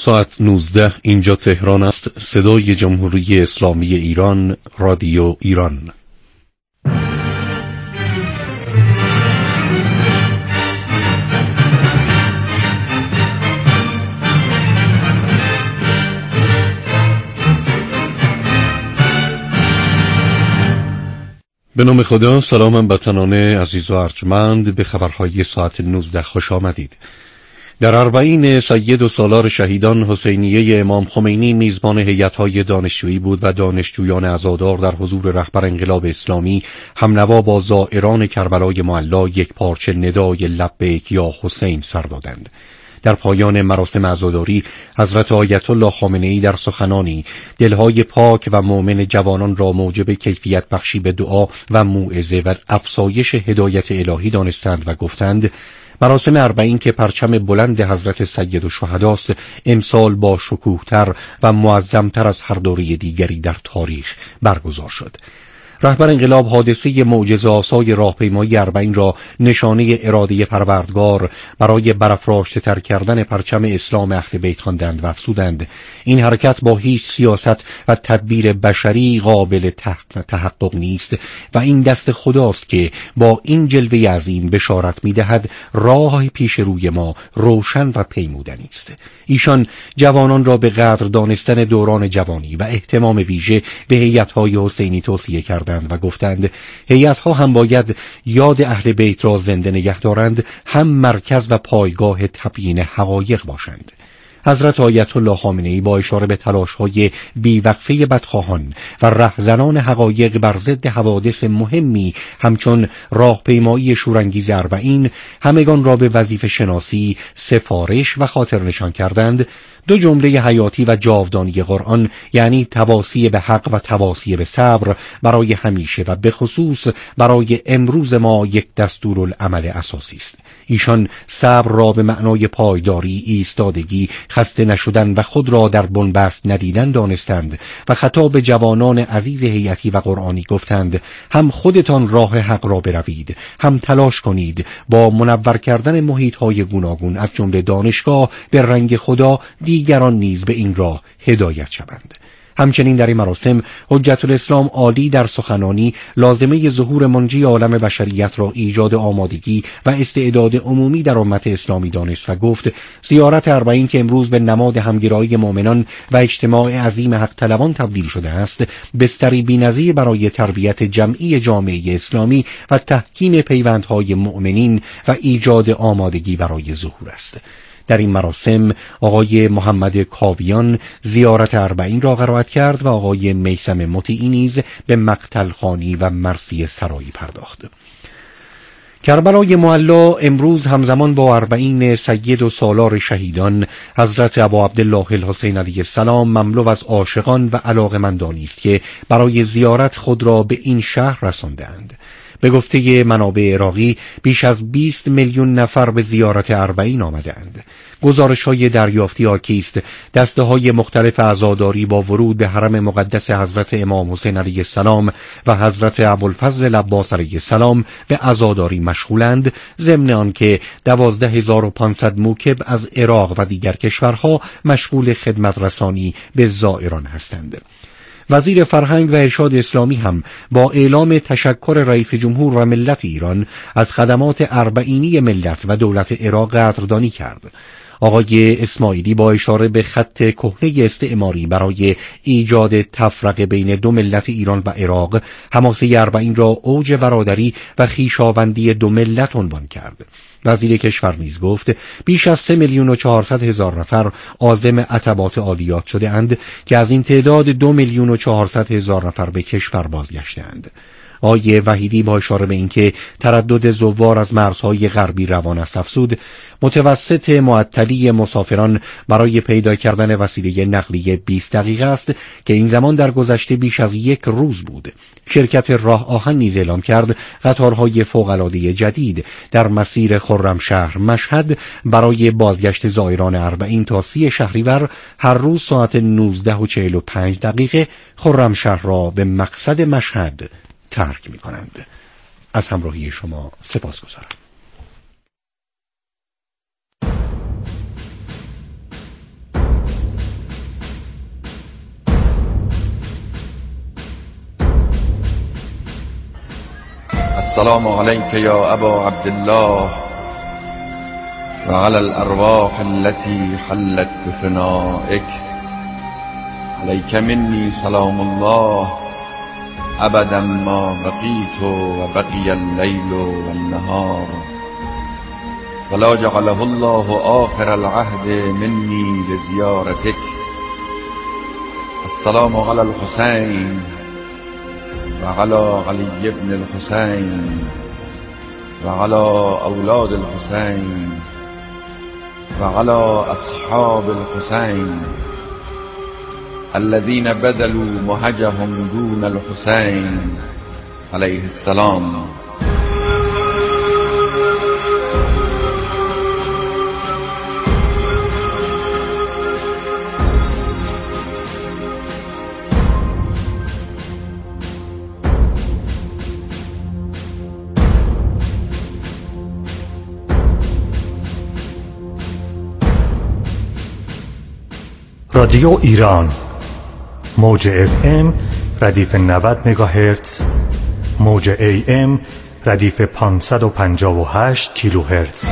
ساعت 19 اینجا تهران است. صدای جمهوری اسلامی ایران، رادیو ایران. به نام خدا. سلام هموطنان عزیز و ارجمند، به خبرهای ساعت 19 خوش آمدید. در اربعین سید و سالار شهیدان حسینیه امام خمینی میزبان هیئت‌های دانشجویی بود و دانشجویان عزادار در حضور رهبر انقلاب اسلامی همنوا با زائران کربلای معلی یک پارچه ندای لبیک یا حسین سر دادند. در پایان مراسم عزاداری حضرت آیت الله خامنه‌ای در سخنانی دلهای پاک و مؤمن جوانان را موجب کیفیت بخشی به دعا و موعظه و افزایش هدایت الهی دانستند و گفتند: مراسم اربعین که پرچم بلند حضرت سید الشهداست، امسال با شکوه‌تر و معظم‌تر از هر دوره دیگری در تاریخ برگزار شد. رهبر انقلاب حادثه معجزه‌آسای راهپیمایی اربعین را نشانه اراده پروردگار برای برافراشته تر کردن پرچم اسلام اهل بیت خواندند و افزودند: این حرکت با هیچ سیاست و تدبیر بشری قابل تحقق نیست و این دست خداست که با این جلوه عظیم بشارت می‌دهد راه پیش روی ما روشن و پیمودنی است. ایشان جوانان را به قدر دانستن دوران جوانی و اهتمام ویژه به هیئت‌های حسینی توصیه کردند و گفتند هیئت‌ها هم باید یاد اهل بیت را زنده نگه دارند، هم مرکز و پایگاه تبیین حقایق باشند. حضرت آیت الله خامنه‌ای با اشاره به تلاش‌های بیوقفه بدخواهان و رهزنان حقایق بر ضد حوادث مهمی همچون راهپیمایی شورانگیز اربعین همگان را به وظیفه شناسی، سفارش و خاطر نشان کردند. دو جمله حیاتی و جاودانی قرآن، یعنی تواصی به حق و تواصی به صبر، برای همیشه و به خصوص برای امروز ما یک دستورالعمل اساسی است. ایشان صبر را به معنای پایداری، ایستادگی، خسته نشدن و خود را در بنبست ندیدن دانستند و خطاب به جوانان عزیز هیئتی و قرآنی گفتند: هم خودتان راه حق را بروید، هم تلاش کنید با منور کردن محیط‌های گوناگون از جمله دانشگاه به رنگ خدا دیگران نیز به این راه هدایت شوند. همچنین در این مراسم حجت الاسلام عالی در سخنانی لازمه ظهور منجی عالم بشریت را ایجاد آمادگی و استعداد عمومی در امت اسلامی دانست و گفت: زیارت اربعین که امروز به نماد همگرایی مؤمنان و اجتماع عظیم حق طلبان تبدیل شده است، بستری بی‌نظیر برای تربیت جمعی جامعه اسلامی و تحکیم پیوندهای مؤمنین و ایجاد آمادگی برای ظهور است. در این مراسم آقای محمد کاویان زیارت اربعین را قرائت کرد و آقای میثم مطیعی نیز به مقتل خوانی و مرثیه سرایی پرداخت. کربلای معلی امروز همزمان با اربعین سید و سالار شهیدان حضرت ابا عبدالله الحسین علیه السلام مملو از عاشقان و علاقه‌مندانی است که برای زیارت خود را به این شهر رساندند. به گفته منابع عراقی بیش از 20 میلیون نفر به زیارت اربعین آمدند. گزارش‌های دریافتی حاکی است دسته‌های مختلف عزاداری با ورود به حرم مقدس حضرت امام حسین علیه السلام و حضرت ابوالفضل العباس علیه السلام به عزاداری مشغولند، ضمن آنکه 12500 موکب از عراق و دیگر کشورها مشغول خدمت رسانی به زائران هستند. وزیر فرهنگ و ارشاد اسلامی هم با اعلام تشکر رئیس جمهور و ملت ایران از خدمات اربعینی ملت و دولت عراق قدردانی کرد. آقای اسماعیلی با اشاره به خط کهنه استعماری برای ایجاد تفرقه بین دو ملت ایران و عراق، حماسه اربعین را اوج برادری و خویشاوندی دو ملت عنوان کرد. وزیر کشور نیز گفت بیش از 3,400,000 نفر عازم عتبات عالیات شده اند که از این تعداد 2,400,000 نفر به کشور بازگشتند. آقای وحیدی با اشاره به اینکه تردد زوار از مرزهای غربی روان است افزود متوسط معطلی مسافران برای پیدا کردن وسیله نقلیه 20 دقیقه است که این زمان در گذشته بیش از 1 روز بود. شرکت راه آهن نیز اعلام کرد قطارهای فوق‌العاده جدید در مسیر خرمشهر مشهد برای بازگشت زائران اربعین تا 30 شهریور هر روز ساعت 19:45 خرمشهر را به مقصد مشهد ترک می کنند. از همراهی شما سپاسگزارم. السلام عليك يا أبا عبد الله وعلى الأرواح التي حلت بفنائك. عليك مني سلام الله أبدا ما بقيت وبقي الليل والنهار، ولا جعله الله آخر العهد مني لزيارتك. السلام على الحسين وعلى علي بن الحسين وعلى أولاد الحسين وعلى أصحاب الحسين الذين بذلوا مهجهم دون الحسين عليه السلام. رادیو ایران، موج FM ردیف 90 مگاهرتز، موج AM ردیف 558 کیلوهرتز.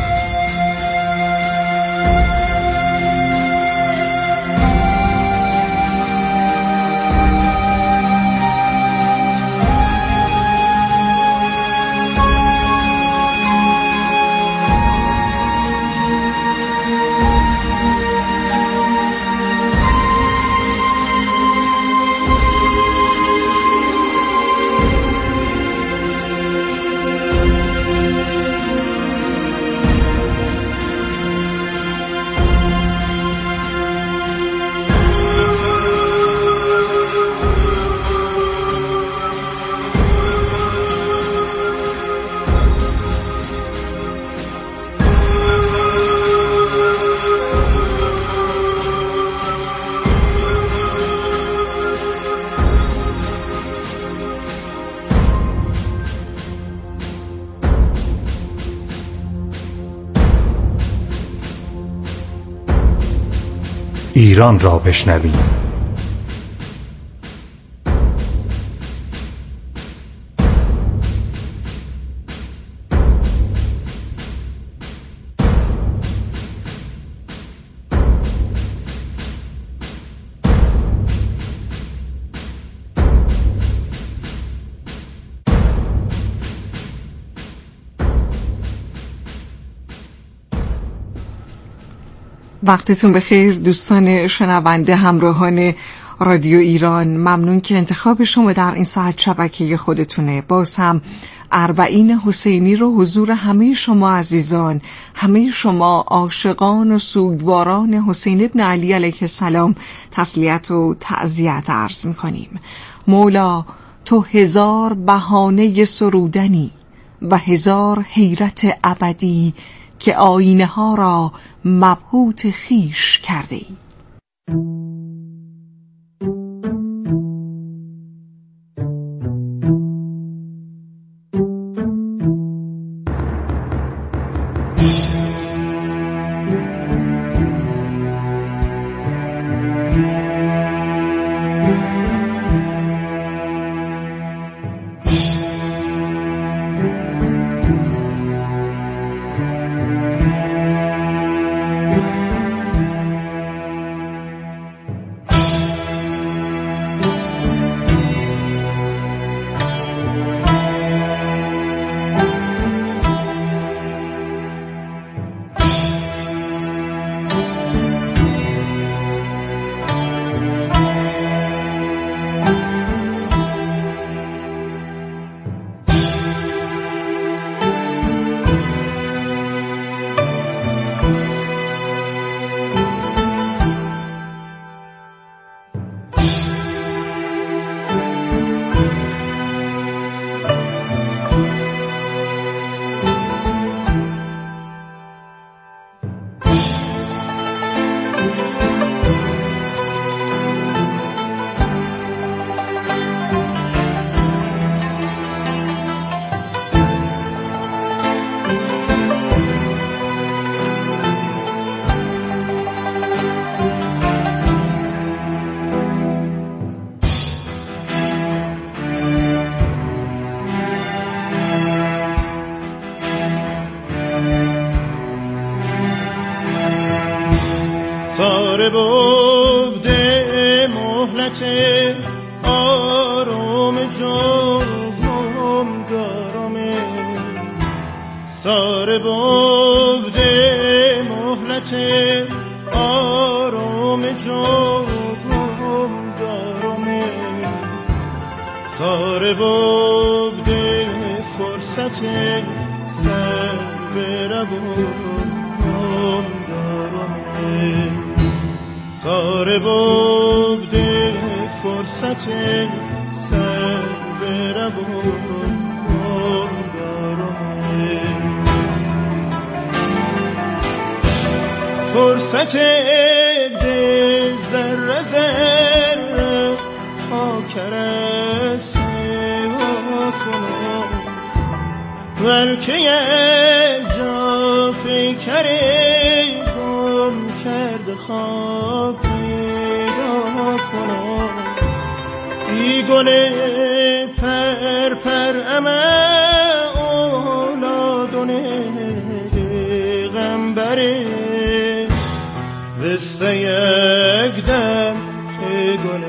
ایران را بشنویم. وقتتون بخیر دوستان شنونده همراهان رادیو ایران، ممنون که انتخاب شما در این ساعت شبکه خودتونه. باز هم اربعین حسینی رو حضور همه شما عزیزان، همه شما عاشقان و سوگواران حسین ابن علی علیه السلام تسلیت و تعزیت عرض می‌کنیم. مولا تو هزار بهانه سرودنی و هزار حیرت ابدی که آینه ها را مبهوت خویش کرده ای. ساره بوده مهلت آروم جوم دارم، ساره بوده مهلت آروم جوم دارم، ساره بوده فرصت سر برم دارم، ساره بوده فرصت سر برم دارم، فرصت ده ذره ذره خاکر است کنم، بلکه یک جا پیکره گم کرده خواب پیدا کنم، ای گل پر پر امه اولادونه غمبره بسته یک دم که گل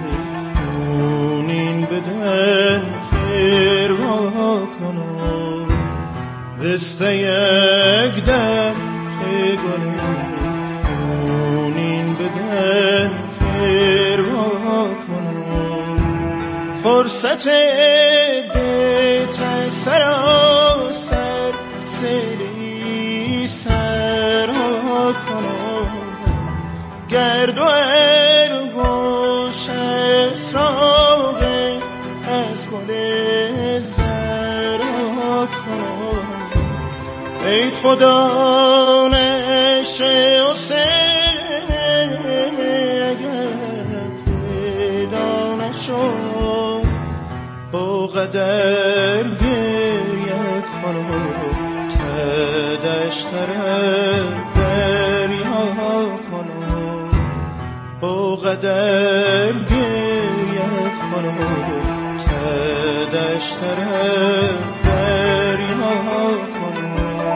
خونین بدن خیر وا کنم، بسته یک دم که گل خونین بدن خیر وا کنم، فرصت بیت سراسر سری سر کنم، گرد و ارگوش اسراغ از گل زر کنم، ای خدا نشه حسین اگر پیدا نشد با قدر گریه کنم، تدشتره دریا کنم، با قدر گریه کنم، تدشتره دریا کنم.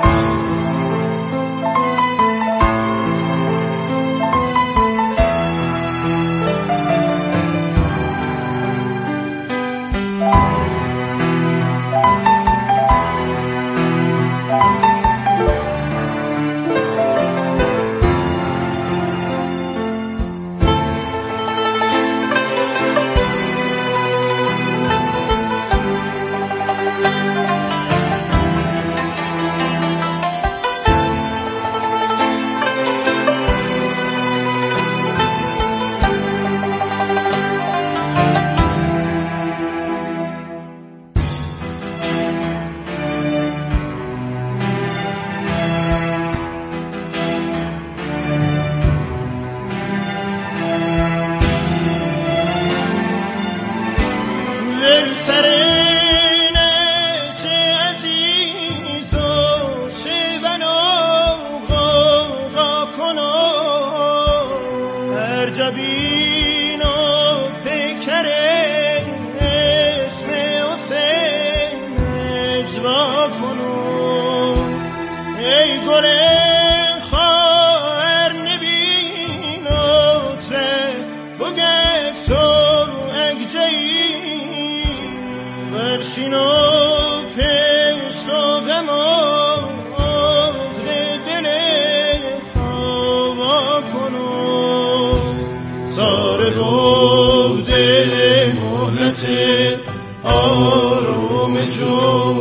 آروم جوم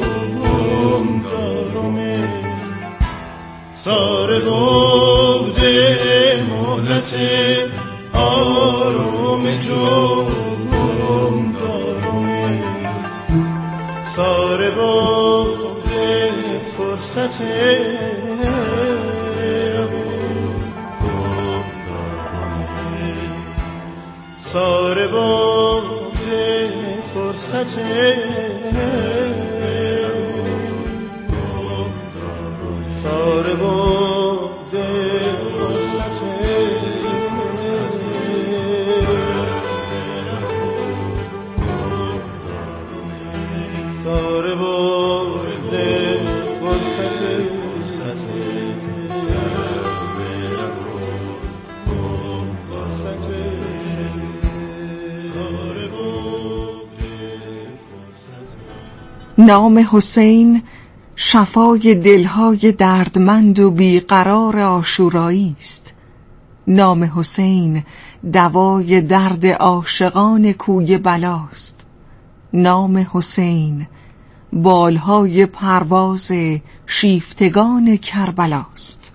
دارم، ساره بوده مهلت آروم جوم دارم، ساره بوده فرصت ساره بوده فرصت ساره بوده فرصت ساره بوده فرصت نام حسین شفای دلهای دردمند و بیقرار عاشورایی است. نام حسین دوای درد عاشقان کوی بلاست. نام حسین بالهای پرواز شیفتگان کربلاست.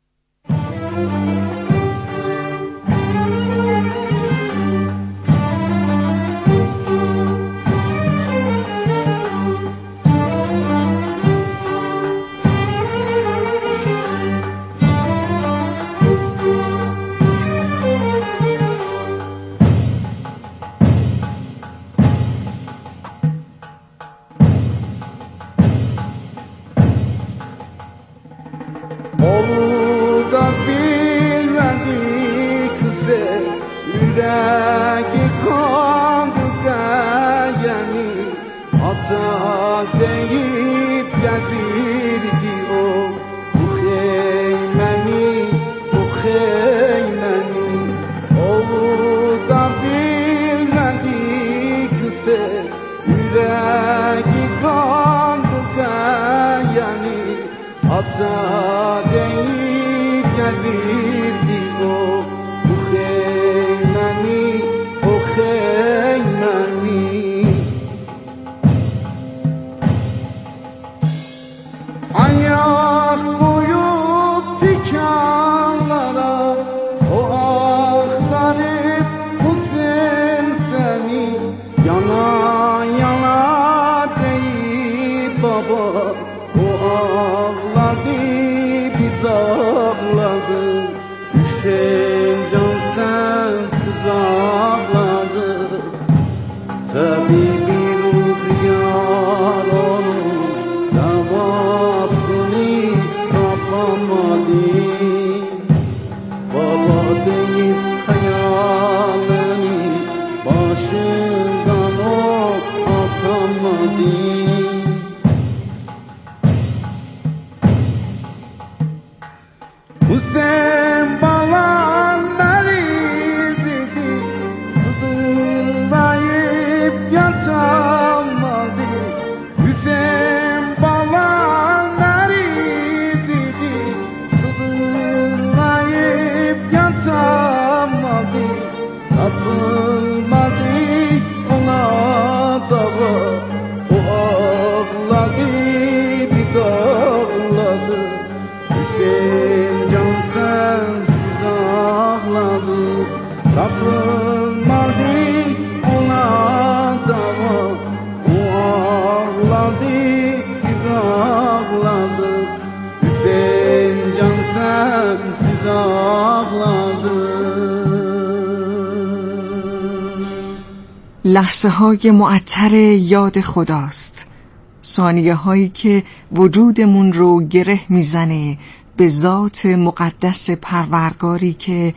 لحظه های معطر یاد خداست، ثانیه هایی که وجودمون رو گره میزنه به ذات مقدس پروردگاری که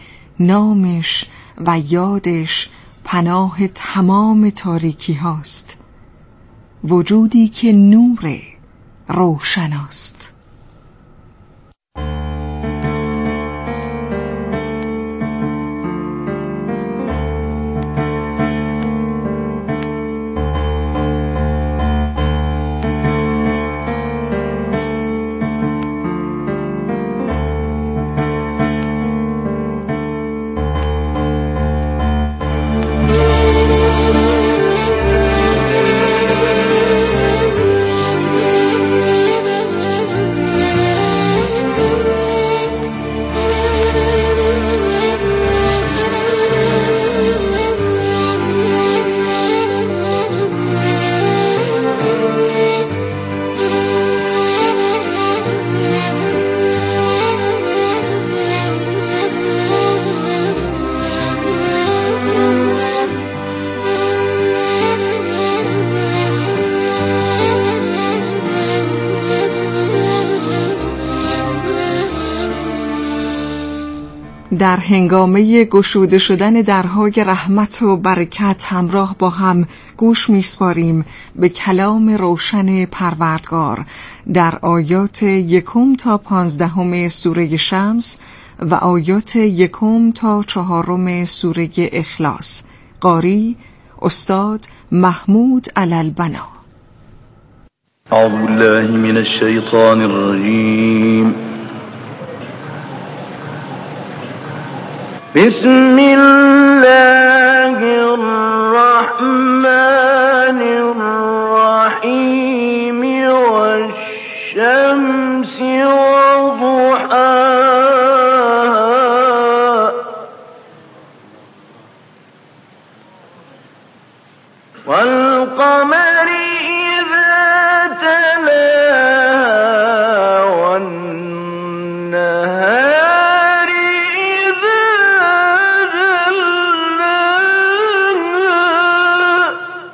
نامش و یادش پناه تمام تاریکی هاست، وجودی که نور روشناست. در هنگامه گشوده شدن درهای رحمت و برکت همراه با هم گوش می‌سپاریم به کلام روشن پروردگار در آیات 1 تا 15 سوره شمس و آیات 1 تا 4 سوره اخلاص. قاری استاد محمود علالبنا. أعوذ بالله من الشيطان الرجيم. بسم الله الرحمن الرحيم. والشمس وضحاها والقمر إذا تلاها والنهار إذا جلاها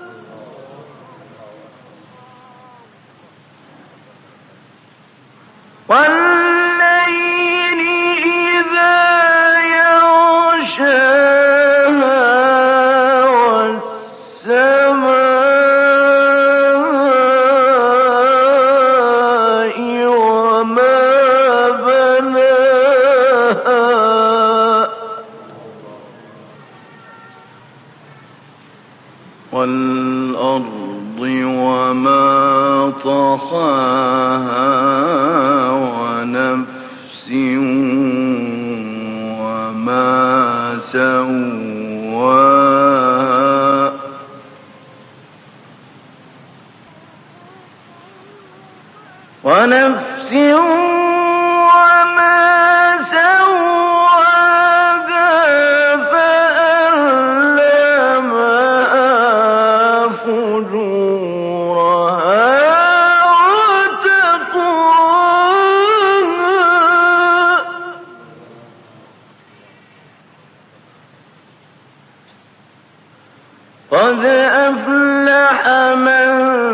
والليل إذا يغشاها والسماء وما بناها والأرض وما طحاها ونفس وما سواها ونفس وما سواها فألهمها فجورها وتقواها قد أفلح من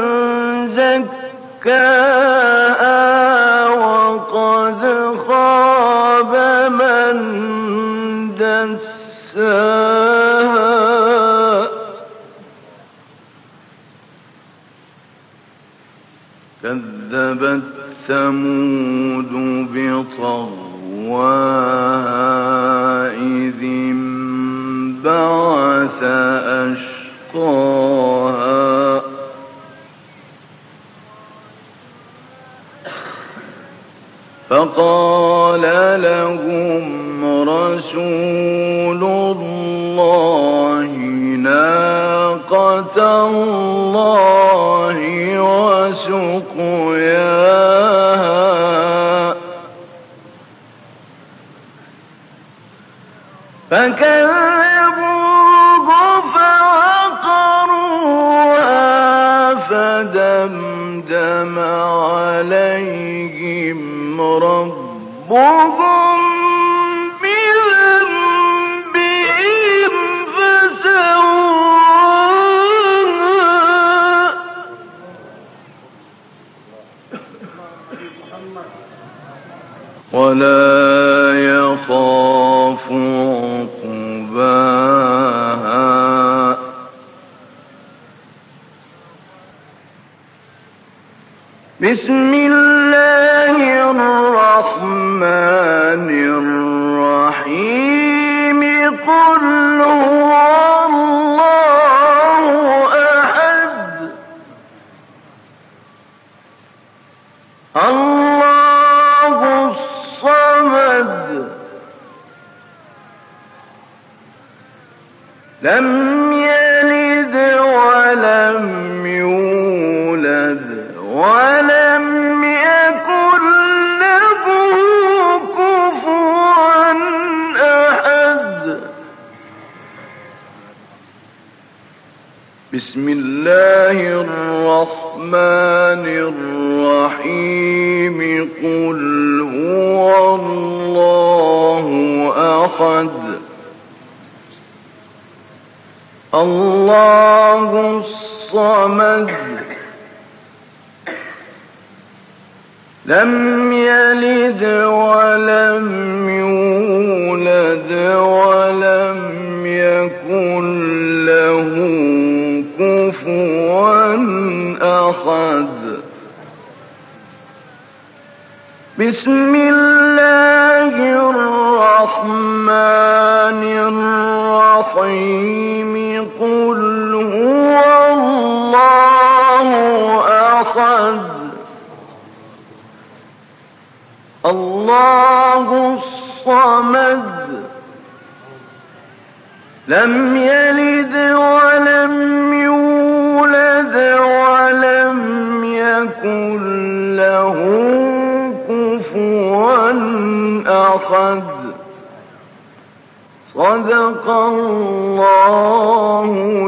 زكاها وقد خاب من دساها كذبت ثمود بطغواها إذ انبعث أشقاها فقال لهم رسول الله ناقة الله وسقياها فكذبوه فعقروها فدمدم عليهم ربهم بذنبهم فسواها ولا يخاف عقباها بسم الله الرحمن الرحيم. قل هو الله أحد الله الصمد لم يلد ولم يولد ولم يكن له كفوا أحد. بسم الله الرحمن الرحيم. قل هو الله أحد الله الصمد لم يلد ولم يولد ولم يكن له كفوا أحد. بسم الله الرحمن الرحيم. قل هو الله أحد الله الصمد لم يلد ولم يولد ولم يكن له كفوا أحد. صدق الله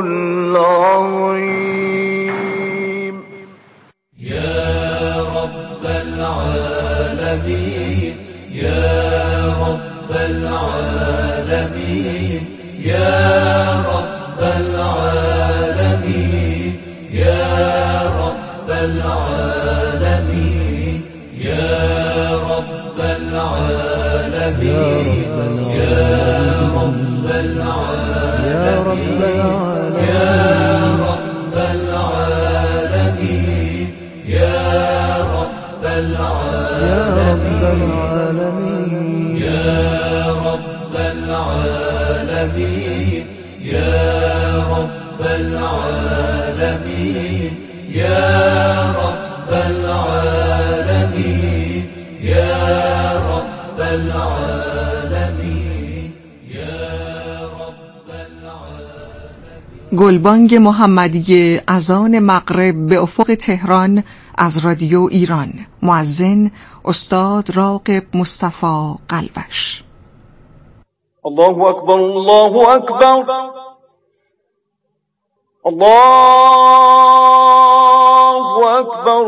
العظيم. يا رب العالمين يا رب العالمين يا رب العالمين يا رب العالمين يا رب العالمين يا رب العالمين يا رب العالمين يا رب العالمين يا رب العالمين يا رب العالمين يا رب العالمين يا رب العالمين يا رب العالمين. گلبانگ محمدی اذان مغرب به افق تهران از رادیو ایران. مؤذن استاد راغب مصطفی قلوش. الله أكبر الله أكبر الله أكبر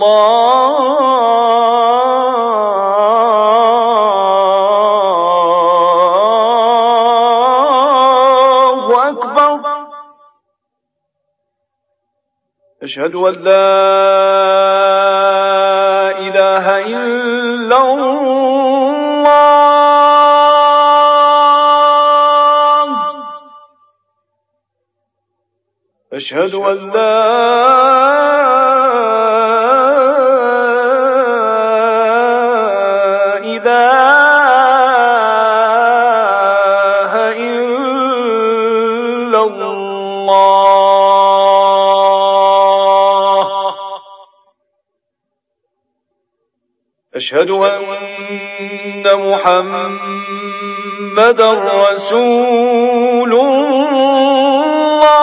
الله أكبر. أشهد أن لا إله إلا الله. أشهد أن لا إله إلا الله. أشهد أن محمدا رسول الله.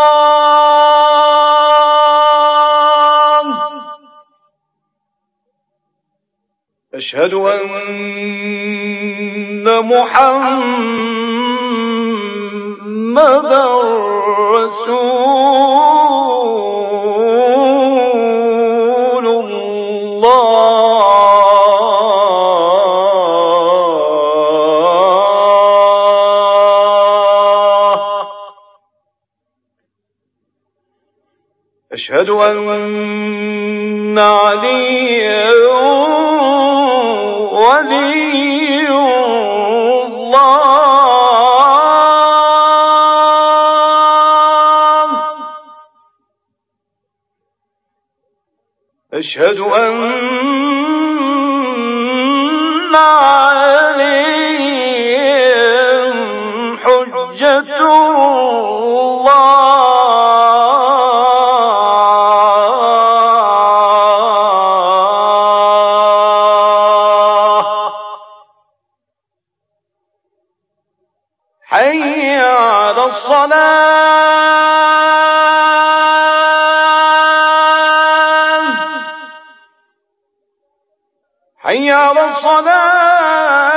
أشهد أن محمدا رسول الله. أشهد أن عليا ولي الله. أشهد أن عليهم حجة الله. حي على الصلاة حي على الصلاة.